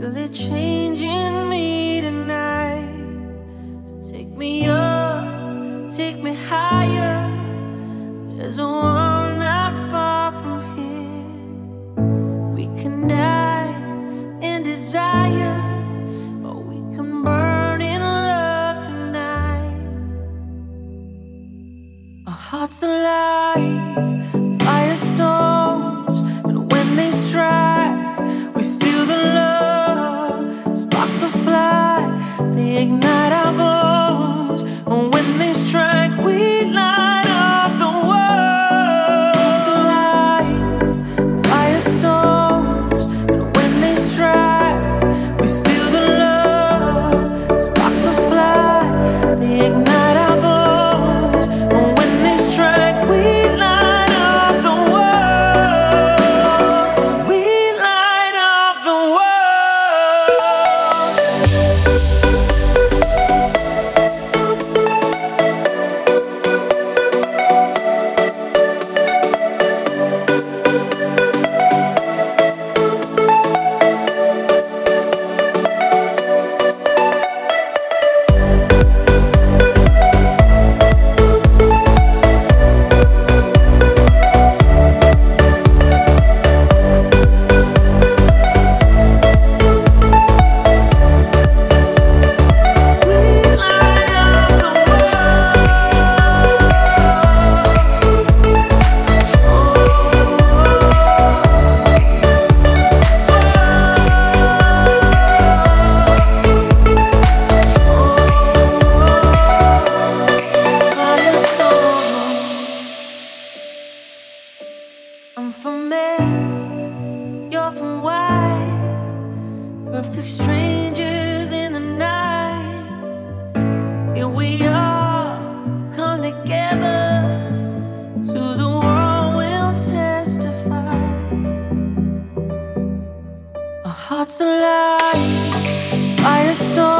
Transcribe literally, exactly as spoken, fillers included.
feel it changing me tonight. So take me up, take me higher. There's a world not far from here. We can die in desire, or we can burn in love tonight. Our hearts alive, firestorms, and when they strike, we feel the love. Sparks will fly, they ignite our bones, and when they strike, we light up the world. Hearts alive, firestorms, and when they strike, we feel the love. Sparks will fly, they ignite our bones, and when they strike, we light up the world. We light up the world. I'm from Earth, you're from Y. Perfect strangers in the night. Here we are, come together. To the world we'll testify. Our hearts alive, firestorm.